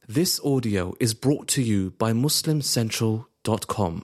This audio is brought to you by MuslimCentral.com.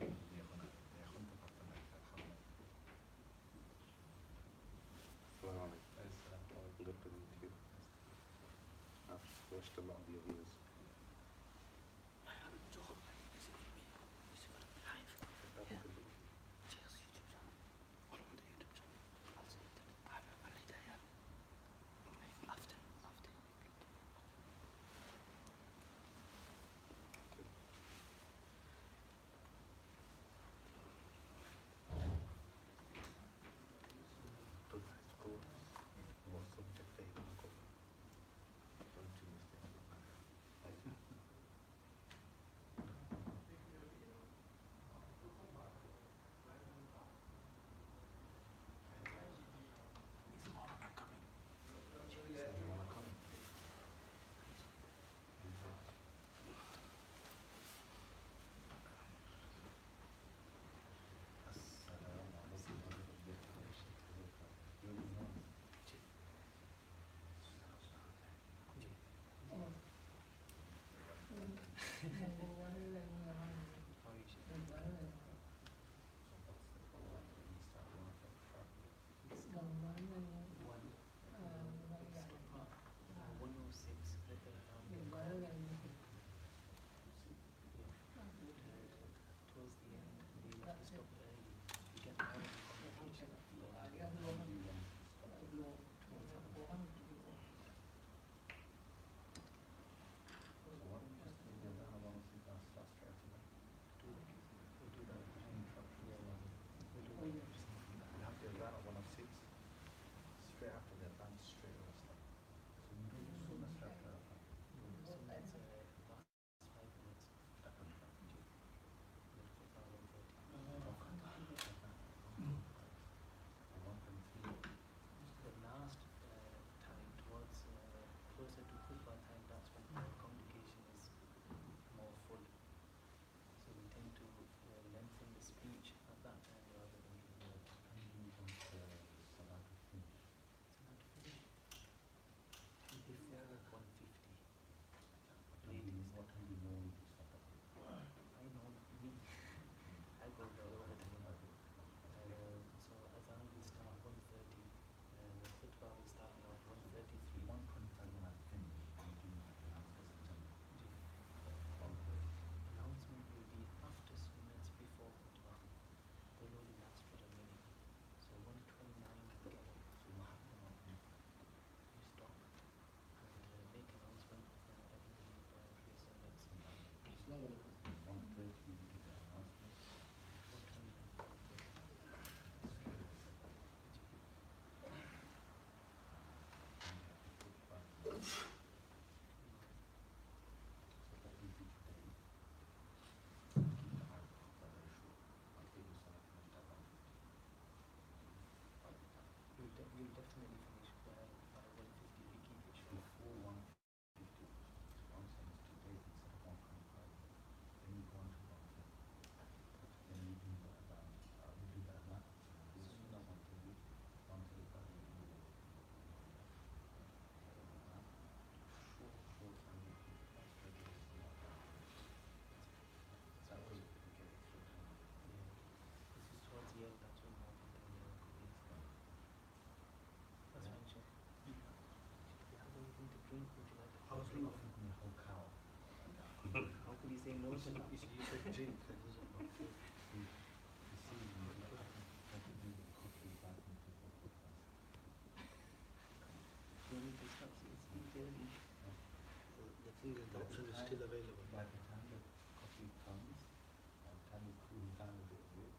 The option is still available. By the time the coffee comes, by the time it cools down a little bit,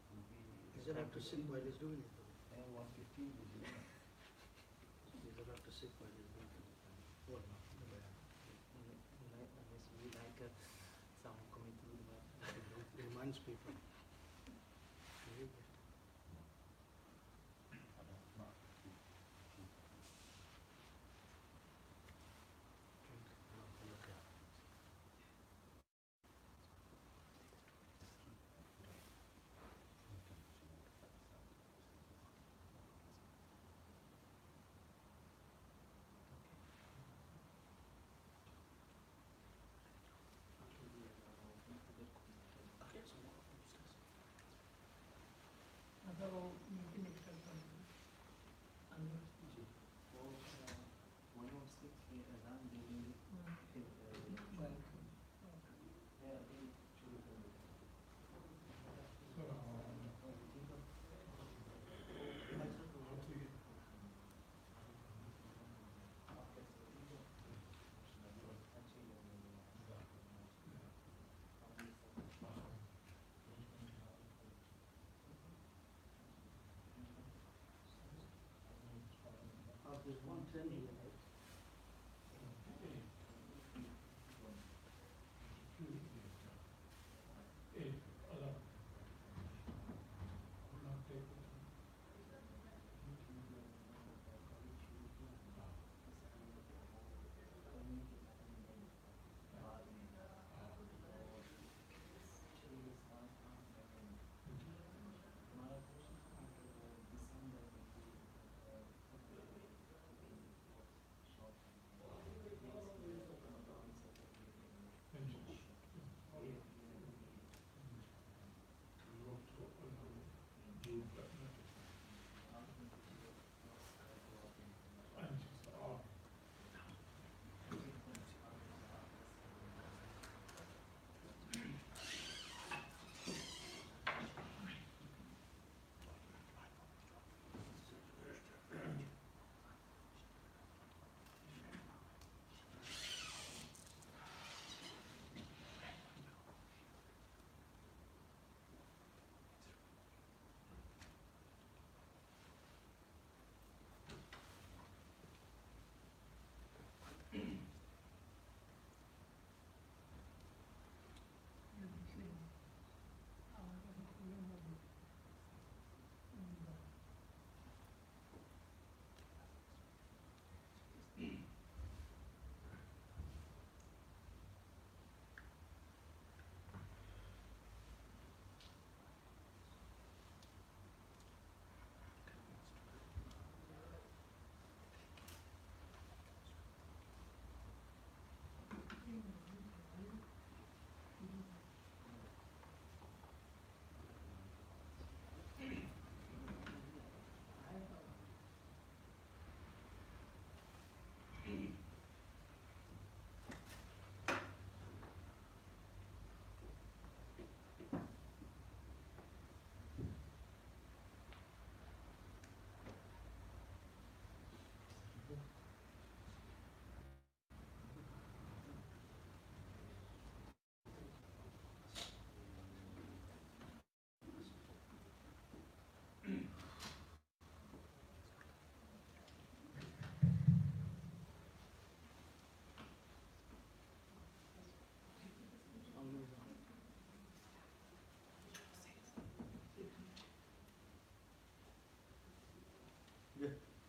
is it have to sit while it's doing it? And 150 will do it. Is it have to sit while it's doing it? Well, no. It reminds people. There's 110 here, right? Yeah.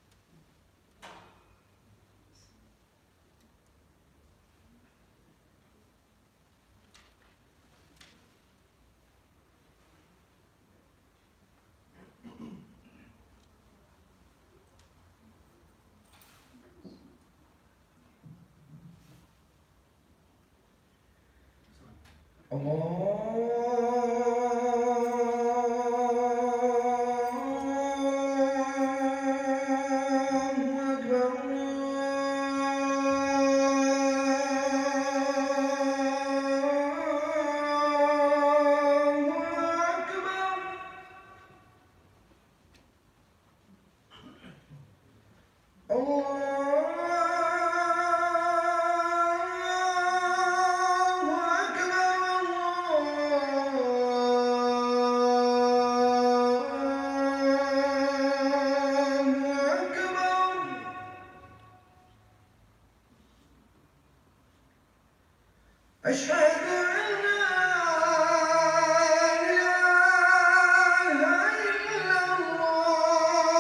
أشهد أن لا إله إلا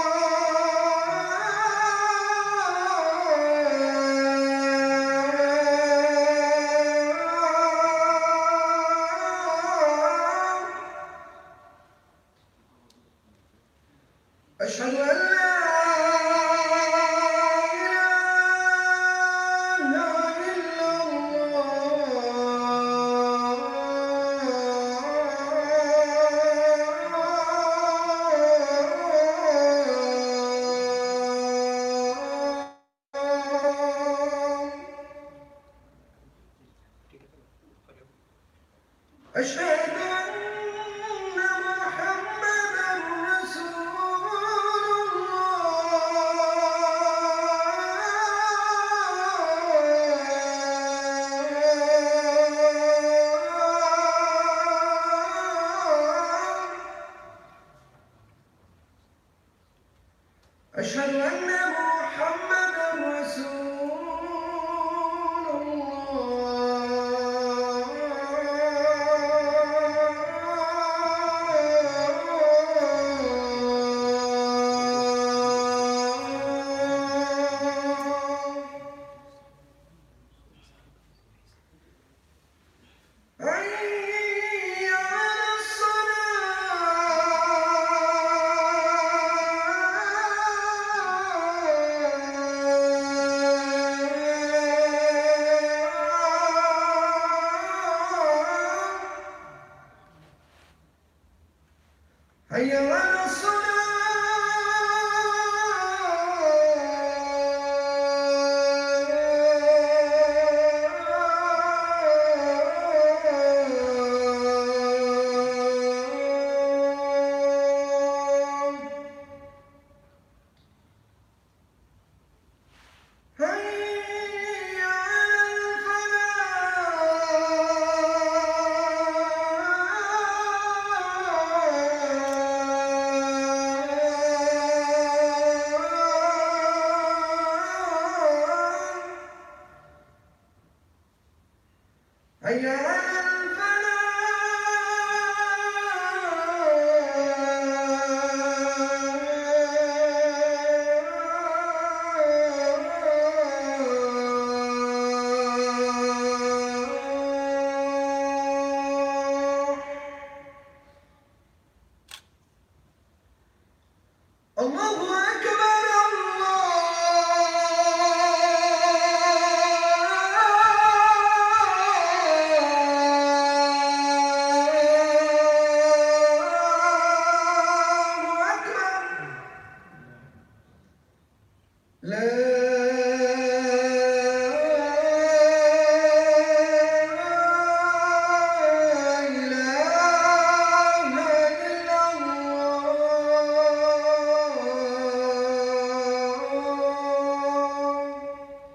الله أشهد أن لا إله إلا الله أشهد أن محمدًا رسول الله أشهد أن محمدًا حي على الفلاح. الله أكبر الله أكبر لا إله إلا الله.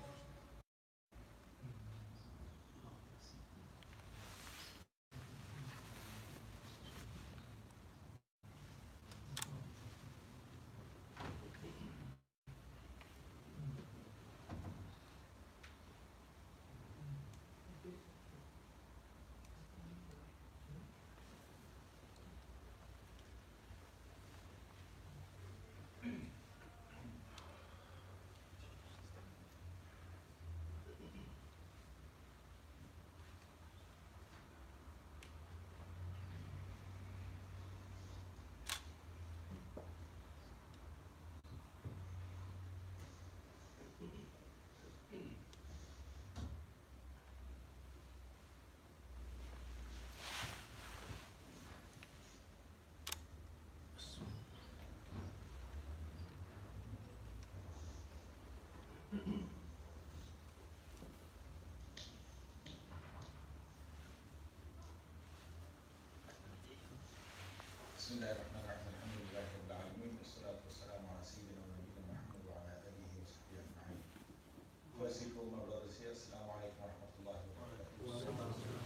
بسم الله الرحمن الرحيم الحمد لله رب العالمين والصلاة والسلام على سيدنا ونبينا محمد وعلى آله وصحبه أجمعين. First of all, my brothers here, Assalamu alaikum wa rahmatullahi wa barakatuh.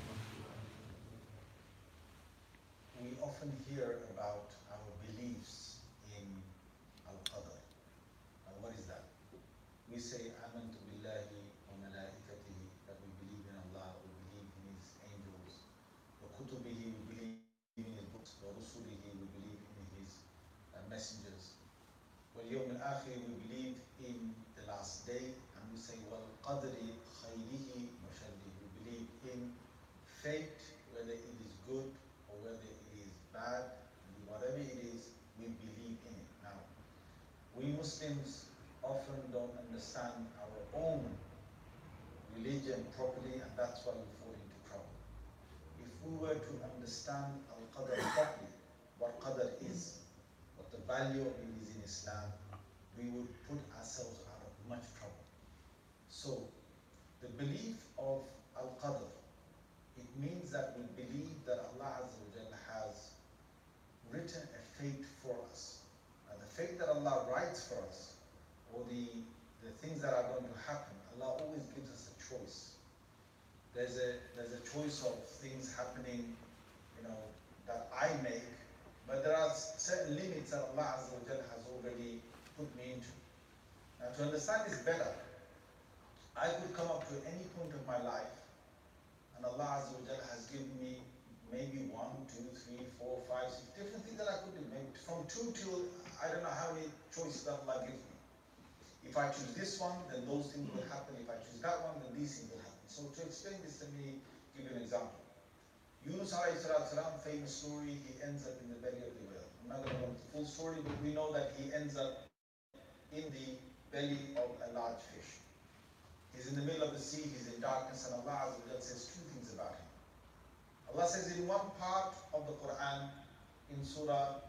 We often hear about our beliefs in Al-Qadr. Now what is that? We say, Amantu billahi wa malaikatihi, that we believe in Allah, we believe in His angels, wa kutubihi, we believe in His books, wa rusulihi, we believe in His messengers. Wal yawm al-akhir, we believe in the last day, and we say, wal qadri khayrihi wa sharrihi, we believe in fate, whether it is good or whether it is bad, whatever it is, we believe in it. Now, we Muslims often don't understand our own religion properly, and that's why we fall into trouble. If we were to understand Al-Qadr properly, what Qadr is, what the value of it is in Islam, we would put ourselves out of much trouble. So, the belief of Al-Qadr, it means that we believe that Allah Azza wa Jalla has written a fate for us. And the fate that Allah writes for us, or the things that are going to happen, Allah always gives us a choice. There's a choice of things happening, that I make, but there are certain limits that Allah Azza wa Jalla has already put me into. Now, to understand this better, I could come up to any point of my life, and Allah Azza wa Jalla has given me maybe 1, 2, 3, 4, 5, 6 different things that I could do. Maybe from 2 till I don't know how many choices that Allah gives me. If I choose this one, then those things will happen. If I choose that one, then these things will happen. So to explain this, let me give you an example. Yunus alayhi salatu salam, famous story, he ends up in the belly of the whale. I'm not going to go into the full story, but we know that he ends up in the belly of a large fish. He's in the middle of the sea, he's in darkness, and Allah Azza wa Jalla says 2 things about him. Allah says in one part of the Quran, in Surah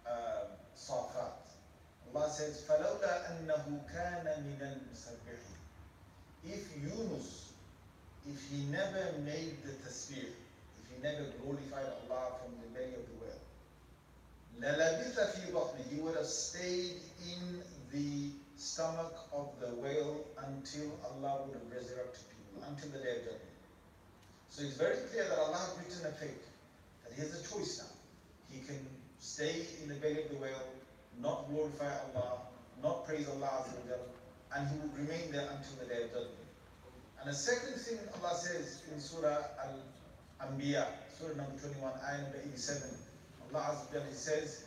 Safat, Allah says, فَلَوْلَا أَنَّهُ كَانَ مِنَ الْمُسَبِّحِينَ. If Yunus, if he never made the tasbih, if he never glorified Allah from the belly of the whale, لَلَبِثَ فِي بَطْنِهِ, he would have stayed in the stomach of the whale until Allah would have resurrected people, until the day of judgment. So it's very clear that Allah has written a fate, that he has a choice now. He can stay in the belly of the whale, not glorify Allah, not praise Allah Azza wa Jalla, and he would remain there until the day of judgment. And the second thing Allah says in in Surah Al-Anbiya, Surah number 21, ayah number 87. Allah Azza wa Jalla says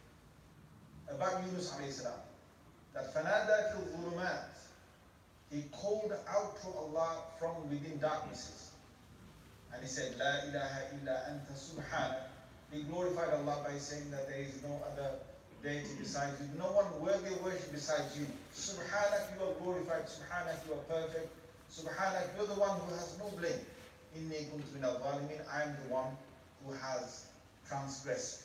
about Yunus alayhi salam, that فَنَادَى فِي الظُّلُمَاتِ, he called out to Allah from within darknesses. And he said, La ilaha illa anta subhanak. He glorified Allah by saying that there is no other deity besides you, no one worthy of worship besides you. Subhanak, you are glorified. Subhanak, you are perfect. Subhanak, you're the one who has no blame. Inni kuntu min al-zalimin, I am the one who has transgressed.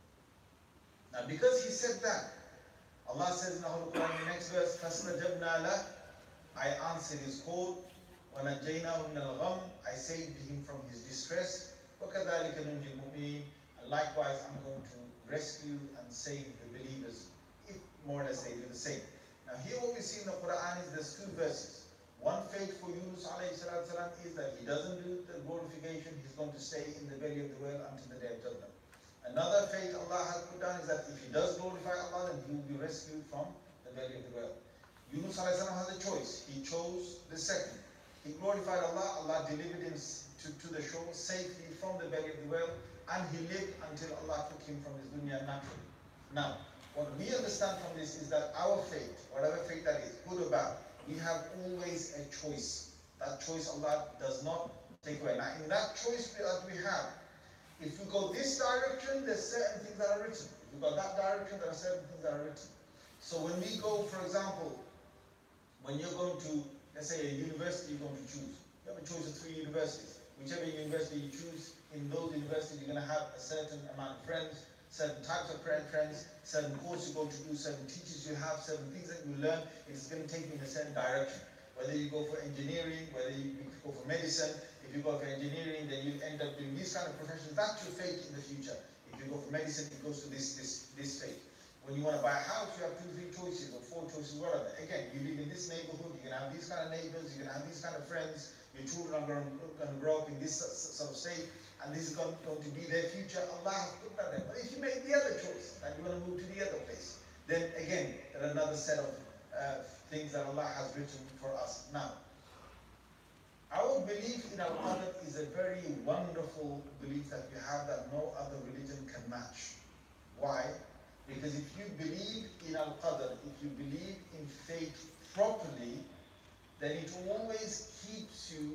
Now because he said that, Allah says in the Holy Quran, in the next verse, فَاسْتَجَبْنَا لَهُ, I answered his call. وَنَجَّيْنَاهُ مِنَ الْغَمِّ, I saved him from his distress. وَكَذَلِكَ نُنْجِي الْمُؤْمِنِينَ, and likewise I'm going to rescue and save the believers, if more or less they do the same. Now here what we see in the Quran is there's two verses. One fate for Yunus alayhi salam is that he doesn't do the glorification, he's going to stay in the belly of the whale until the day of judgment. Another fate Allah has put down is that if he does glorify Allah, then he will be rescued from the belly of the whale. Yunus alayhi salam has a choice. He chose the second. He glorified Allah, Allah delivered him to the shore safely from the belly of the whale, and he lived until Allah took him from his dunya naturally. Now, what we understand from this is that our fate, whatever fate that is, good or bad, we have always a choice. That choice Allah does not take away. Now, in that choice that we have, if we go this direction, there's certain things that are written. If we go that direction, there are certain things that are written. So when we go, for example, when you're going to, let's say, a university you're going to choose, you have a choice of 3 universities. Whichever university you choose, in those universities you're going to have a certain amount of friends, certain types of friends, certain courses you're going to do, certain teachers you have, certain things that you learn. It's going to take you in a certain direction. Whether you go for engineering, whether you go for medicine. If you go for engineering, then you end up doing these kind of professions. That's your fate in the future. If you go for medicine, it goes to this fate. When you want to buy a house, you have 2, 3 choices or 4 choices, whatever. Again, you live in this neighborhood, you're going to have these kind of neighbors, you're going to have these kind of friends, your children are going to grow up in this sort of state, and this is going to be their future. Allah has put that there. But if you make the other choice, that you want to move to the other place, then again, there are another set of things that Allah has written for us. Now, our belief in Al-Qadr is a very wonderful belief that we have that no other religion can match. Why? Because if you believe in Al-Qadr, if you believe in fate properly, then it always keeps you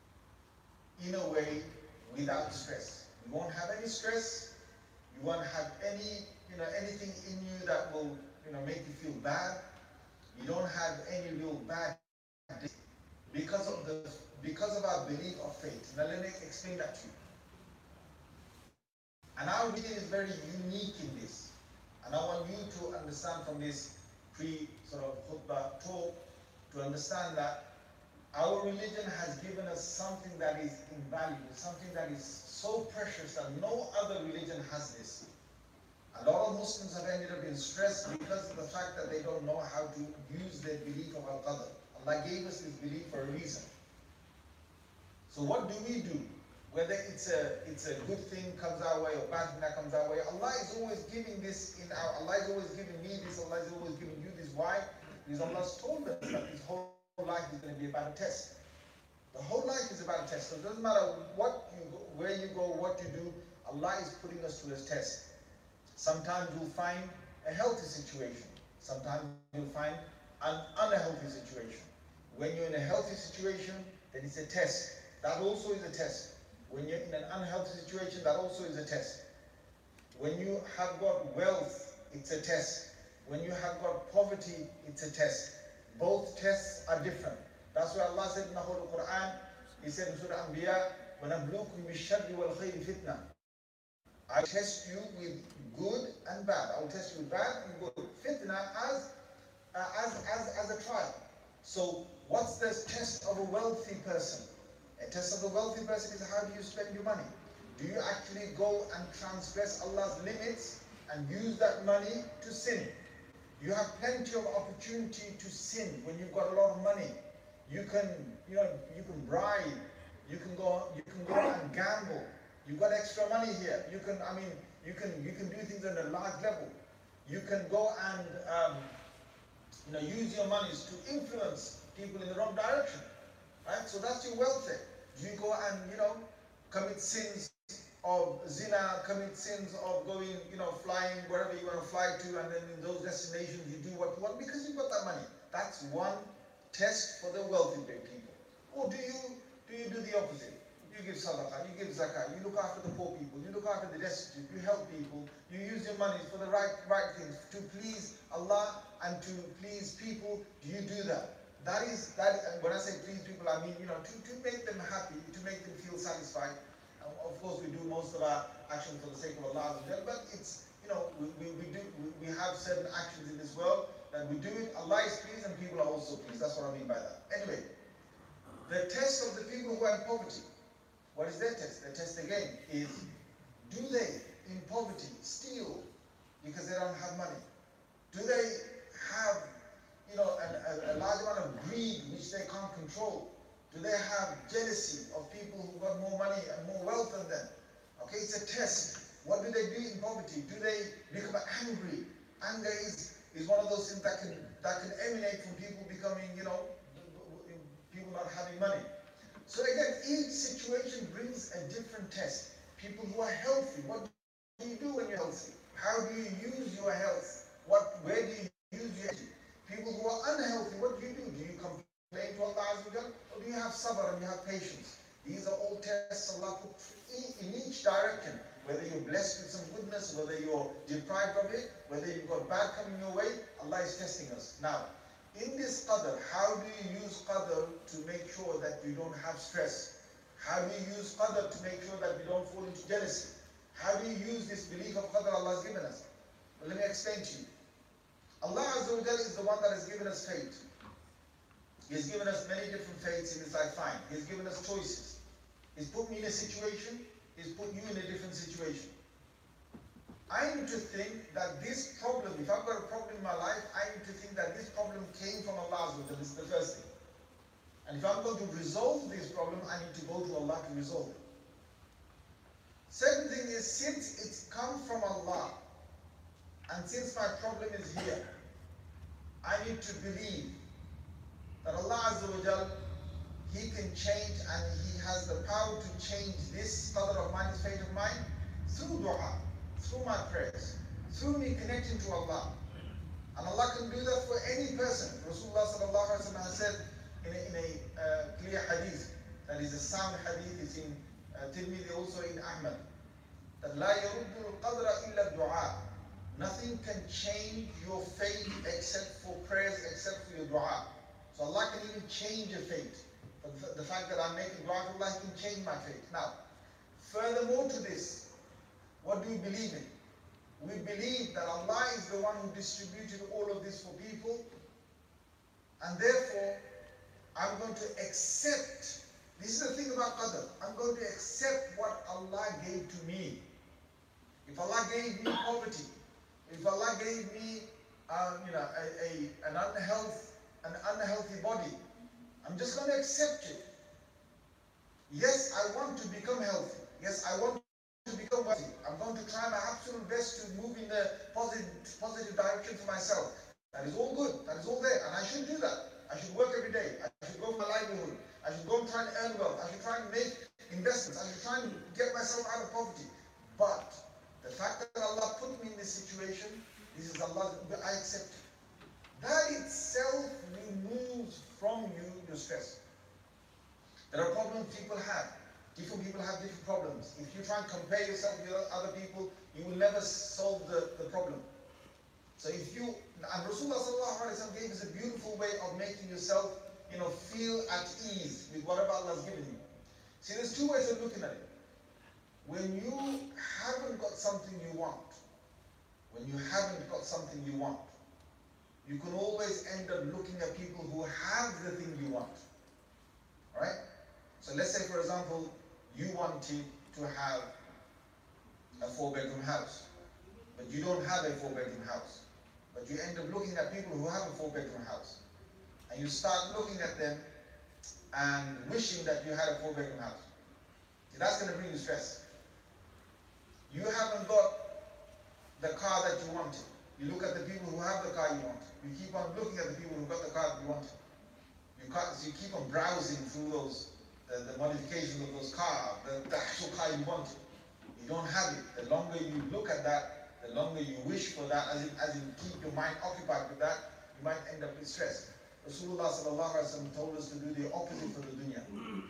in a way without stress. You won't have any stress, you won't have any, anything in you that will, make you feel bad. You don't have any real bad days because of our belief of fate. Now let me explain that to you. And our religion is very unique in this. And I want you to understand from this khutbah talk, to understand that our religion has given us something that is invaluable, something that is so precious that no other religion has this. A lot of Muslims have ended up in stress because of the fact that they don't know how to use their belief of Al-Qadr. Allah gave us this belief for a reason. So what do we do? Whether it's a good thing comes our way or bad thing that comes our way, Allah is always giving this Allah is always giving me this, Allah is always giving you this. Why? Because Allah's told us that this whole life is going to be about a test. The whole life is about a test. So it doesn't matter where you go, what you do, Allah is putting us to a test. Sometimes you'll find a healthy situation. Sometimes you'll find an unhealthy situation. When you're in a healthy situation, then it's a test. That also is a test. When you're in an unhealthy situation, that also is a test. When you have got wealth, it's a test. When you have got poverty, it's a test. Both tests are different. That's why Allah said in the Holy Quran, He said in Surah Anbiya, وَنَبْلُوكُمْ بِالشَّرِّ وَالْخَيْرِ فِتْنَةً. I test you with good and bad. I will test you with bad and good. Fitna as a trial. So what's the test of a wealthy person? A test of a wealthy person is how do you spend your money? Do you actually go and transgress Allah's limits and use that money to sin? You have plenty of opportunity to sin when you've got a lot of money. You can bribe. You can go and gamble. You've got extra money here. You can do things on a large level. You can go and use your monies to influence people in the wrong direction. Right? So that's your wealth there. Do you go and, commit sins of zina, commit sins of going, flying wherever you want to fly to, and then in those destinations you do what you want because you've got that money? That's one test for the wealthy people. Or do you do the opposite? You give sadaqah, you give zakah, you look after the poor people, you look after the destitute, you help people, you use your money for the right things, to please Allah and to please people. Do you do that? That is, and when I say please people, I mean, to make them happy, to make them feel satisfied. Of course, we do most of our actions for the sake of Allah, but it's, we have certain actions in this world that we do it, Allah is pleased and people are also pleased. That's what I mean by that. Anyway, the test of the people who are in poverty, what is their test? Their test again is, do they, in poverty, steal because they don't have money? Do they have, a large amount of greed which they can't control? Do they have jealousy of people who got more money and more wealth than them? Okay, it's a test. What do they do in poverty? Do they become angry? Anger is one of those things that can emanate from people becoming, people not having money. So again, each situation brings a different test. People who are healthy, what do you do when you're healthy? How do you use your health? Where do you use your energy? People who are unhealthy, what do you do? Do you complain to Allah Azza wa Jal? Or do you have sabr and you have patience? These are all tests Allah put in each direction. Whether you're blessed with some goodness, whether you're deprived of it, whether you've got bad coming your way, Allah is testing us. Now, in this qadr, how do you use qadr to make sure that you don't have stress? How do you use qadr to make sure that you don't fall into jealousy? How do you use this belief of qadr Allah has given us? Well, let me explain to you. Allah Azza wa Jal is the one that has given us fate. He has given us many different fates in this lifetime. He has given us choices. He's put me in a situation, He's put you in a different situation. I need to think that this problem, if I've got a problem in my life, I need to think that this problem came from Allah Azza wa Jal. This is the first thing. And if I'm going to resolve this problem, I need to go to Allah to resolve it. Second thing is, since it's come from Allah, and since my problem is here, I need to believe that Allah Azza wa Jal, He can change, and He has the power to change this qadr of mine, this fate of mine, through dua, through my prayers, through me connecting to Allah. And Allah can do that for any person. Rasulullah sallallahu alaihi wasallam has said in a clear hadith, that is a sound hadith, it's in Tirmidhi, also in Ahmad, that la yaruddu al-qadra illa dua. Nothing can change your fate except for prayers, except for your dua. So Allah can even change your fate. The fact that I'm making dua to Allah can change my fate. Now, furthermore to this, what do we believe in? We believe that Allah is the one who distributed all of this for people, and therefore I'm going to accept. This is the thing about qadr. I'm going to accept what Allah gave to me. If Allah gave me poverty, if Allah gave me an unhealthy body, I'm just going to accept it. Yes, I want to become healthy. Yes, I want to become wealthy. I'm going to try my absolute best to move in the positive direction for myself. That is all good. That is all there. And I should do that. I should work every day. I should go for my livelihood. I should go and try and earn wealth. I should try and make investments. I should try and get myself out of poverty. But the fact that Allah put me in this situation, this is Allah, I accept it. That itself removes from you your stress. There are problems people have. Different people have different problems. If you try and compare yourself with other people, you will never solve the problem. So if you, and Rasulullah sallallahu alaihi wasallam gave us a beautiful way of making yourself, feel at ease with whatever Allah has given you. See, there's two ways of looking at it. When you haven't got something you want, you can always end up looking at people who have the thing you want. Right? So let's say, for example, you wanted to have a 4-bedroom house, but you don't have a 4-bedroom house. But you end up looking at people who have a 4-bedroom house. And you start looking at them and wishing that you had a 4-bedroom house. See, that's going to bring you stress. You haven't got the car that you wanted. You look at the people who have the car you want. You keep on looking at the people who got the car you wanted. So you keep on browsing through the modifications of those cars, the actual car you wanted. You don't have it. The longer you look at that, the longer you wish for that, as in keep your mind occupied with that, you might end up with stress. Rasulullah sallallahu alaihi wasallam told us to do the opposite for the dunya.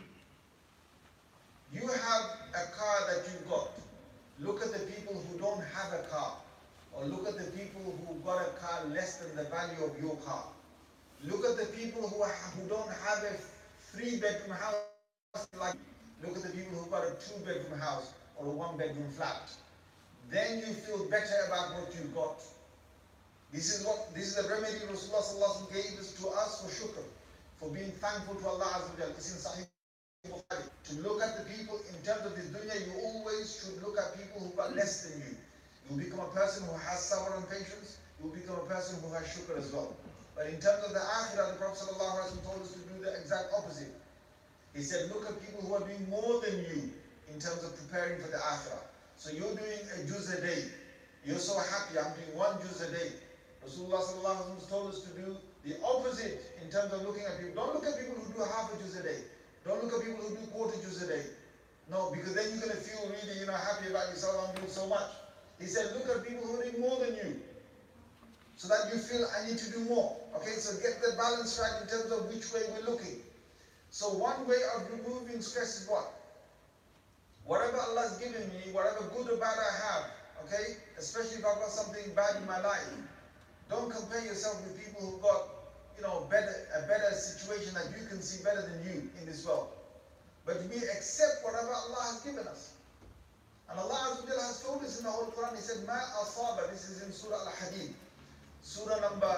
You have a car that you've got. Look at the people who don't have a car. Or look at the people who got a car less than the value of your car. Look at the people who don't have a 3-bedroom house. Like, look at the people who got a 2-bedroom house or a 1-bedroom flat. Then you feel better about what you've got. This is the remedy Rasulullah sallallahu alaihi wasallam gave to us for shukr, for being thankful to Allah Azza wa Jalla. It's in Sahih Bukhari. To look at the people in terms of this dunya, you always should look at people who got less than you. You'll become a person who has sabr and patience. You'll become a person who has shukr as well. But in terms of the akhirah, the Prophet sallallahu alaihi wasallam told us to do the exact opposite. He said, look at people who are doing more than you in terms of preparing for the akhirah. So you're doing a juz a day. You're so happy, I'm doing 1 juz a day. Rasulullah sallallahu alaihi wasallam told us to do the opposite in terms of looking at people. Don't look at people who do half a juz a day. Don't look at people who do quarter juz a day. No, because then you're going to feel really, happy about yourself. I'm doing so much. He said, look at people who are doing more than you, so that you feel I need to do more. Okay, so get the balance right in terms of which way we're looking. So one way of removing stress is what? Whatever Allah has given me, whatever good or bad I have, okay, especially if I've got something bad in my life, don't compare yourself with people who've got, a better situation that you can see better than you in this world. But we accept whatever Allah has given us. And Allah Azza wa Jalla has told us in the Holy Quran, He said, Ma asaba, this is in Surah Al-Hadid, Surah number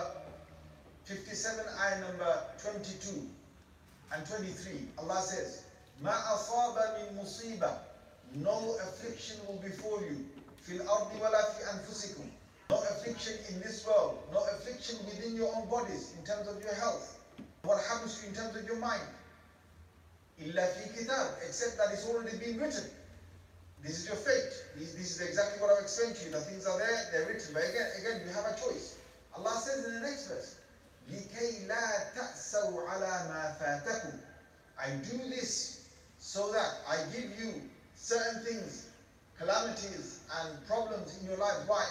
57, ayah number 22 and 23. Allah says, Ma asaba min musiba, no affliction will befall you, fil ardi wala fi anfusikum. No affliction in this world, no affliction within your own bodies in terms of your health. What happens to you in terms of your mind? Illa fi kitab, except that it's already been written. This is your fate. This is exactly what I've explained to you. The things are there, they're written. But again, you have a choice. Allah says in the next verse, لِكَيْ لَا تَأْسَوْا عَلَى مَا فَاتَكُمْ. I do this so that I give you certain things, calamities and problems in your life. Why?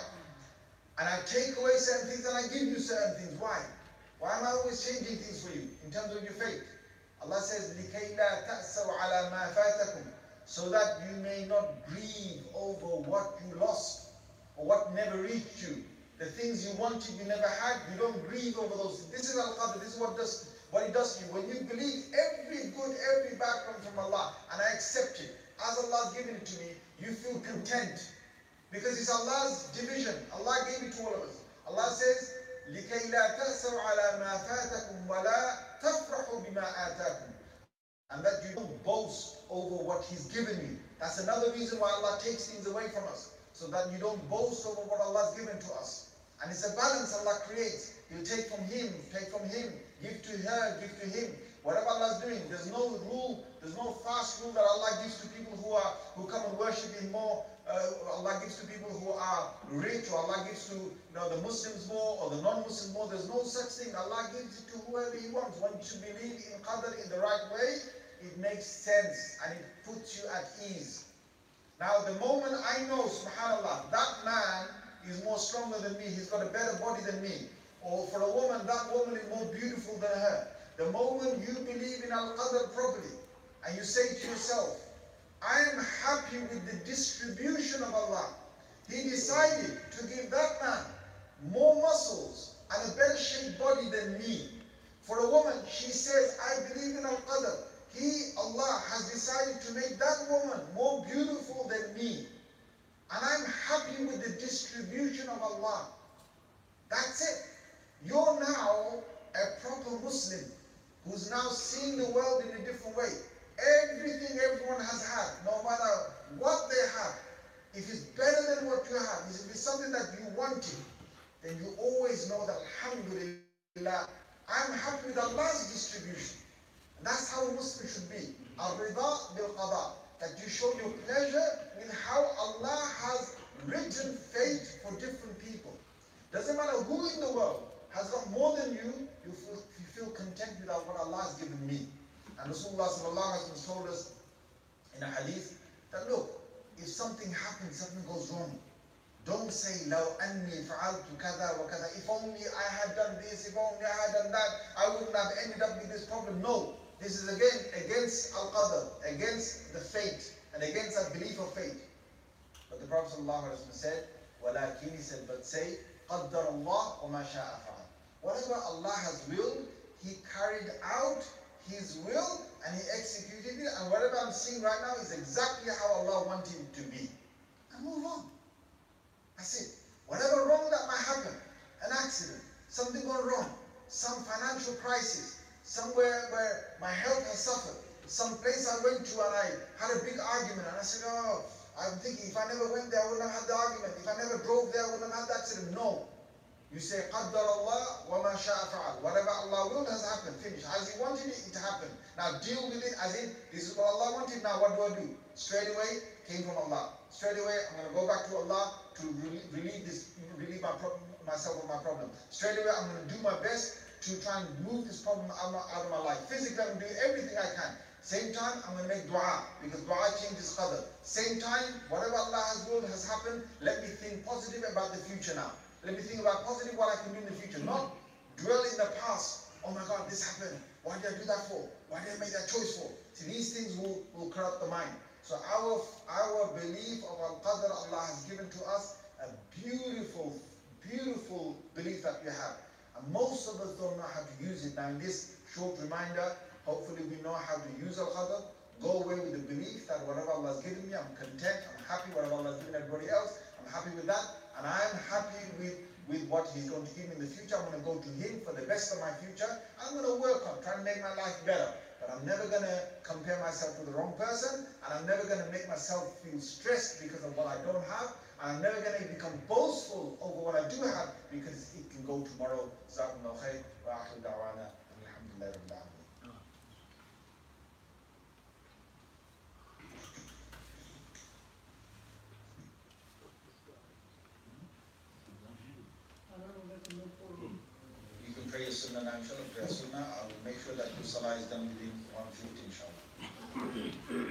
And I take away certain things and I give you certain things. Why? Why am I always changing things for you in terms of your faith? Allah says, لِكَيْ لَا تَأْسَوْا عَلَى مَا فَاتَكُمْ, so that you may not grieve over what you lost or what never reached you. The things you wanted, you never had, you don't grieve over those things. This is Al-Qadr, this is what it does to you. When you believe every good, every bad comes from Allah, and I accept it, as Allah has given it to me, you feel content. Because it's Allah's division. Allah gave it to all of us. Allah says, لِكَيْ لَا تَأْسَوْا عَلَى مَا فَاتَكُمْ وَلَا تَفْرَحُوا بِمَا آتَاكُمْ. And that you don't boast over what He's given you. That's another reason why Allah takes things away from us, so that you don't boast over what Allah has given to us. And it's a balance Allah creates. He'll take from him, give to her, give to him. Whatever Allah is doing, there's no rule, there's no fast rule that Allah gives to people who come and worship Him more. Allah gives to people who are rich, or Allah gives to the Muslims more or the non-Muslims more. There's no such thing. Allah gives it to whoever He wants. When you should believe in Qadr in the right way, it makes sense and it puts you at ease. Now the moment I know, subhanAllah, that man is more stronger than me, he's got a better body than me, or for a woman, that woman is more beautiful than her. The moment you believe in Al-Qadr properly, and you say to yourself, I am happy with the distribution of Allah. He decided to give that man more muscles and a better shaped body than me. For a woman, she says, I believe in Al-Qadr. Allah has decided to make that woman more beautiful than me. And I'm happy with the distribution of Allah. That's it. You're now a proper Muslim who's now seeing the world in a different way. Everything everyone has had, no matter what they have, if it's better than what you have, if it's something that you wanted, then you always know that, alhamdulillah, I'm happy with Allah's distribution. And that's how a Muslim should be. Al-Rida bil-Qada. That you show your pleasure with how Allah has written fate for different people. Doesn't matter who in the world has got more than you, you feel content with what Allah has given me. And Rasulullah sallallahu alaihi wasallam told us in a hadith that look, if something happens, something goes wrong, don't say, لو أني فعلت كذا وكذا. If only I had done this, if only I had done that, I wouldn't have ended up with this problem. No, this is again against al-qadr, against the fate, and against our belief of fate. But the Prophet ﷺ said, ولكن, he said, but say, قدر الله وما شاء فعل. Whatever Allah has willed, He carried out His will and He executed it, and whatever I'm seeing right now is exactly how Allah wanted it to be. And move on. That's it. Whatever wrong that might happen, an accident, something gone wrong, some financial crisis, somewhere where my health has suffered, some place I went to and I had a big argument and I said, oh, I'm thinking if I never went there, I wouldn't have had the argument. If I never drove there, I wouldn't have had the accident. No. You say, قَدَّرَ اللَّهُ وَمَا شَاءَ فَعَلْ. Whatever Allah willed has happened. Finish. As He wanted it, it happened. Now deal with it as in, this is what Allah wanted, now what do I do? Straight away, came from Allah. Straight away, I'm going to go back to Allah to relieve myself of my problem. Straight away, I'm going to do my best to try and move this problem out of my life. Physically, I'm going to do everything I can. Same time, I'm going to make dua, because dua changes qadr. Same time, whatever Allah has willed has happened, let me think positive about the future now. Let me think about positive what I can do in the future. Not dwell in the past. Oh my God, this happened. Why did I do that for? Why did I make that choice for? See, these things will corrupt the mind. So our belief of al-qadr, Allah has given to us a beautiful, beautiful belief that we have. And most of us don't know how to use it. Now in this short reminder, hopefully we know how to use al-qadr. Go away with the belief that whatever Allah has given me, I'm content, I'm happy. Whatever Allah has given everybody else, I'm happy with that. And I'm happy with what He's going to give me in the future. I'm going to go to Him for the best of my future. I'm going to work on trying to make my life better. But I'm never going to compare myself to the wrong person. And I'm never going to make myself feel stressed because of what I don't have. And I'm never going to become boastful over what I do have because it can go tomorrow. Jazakumullahu khair wa akhiru da'wana alhamdulillahi rabbil alamin. You can pray your sunnah now, inshallah. Pray your sunnah. I will make sure that your salah is done within 1:50, inshallah.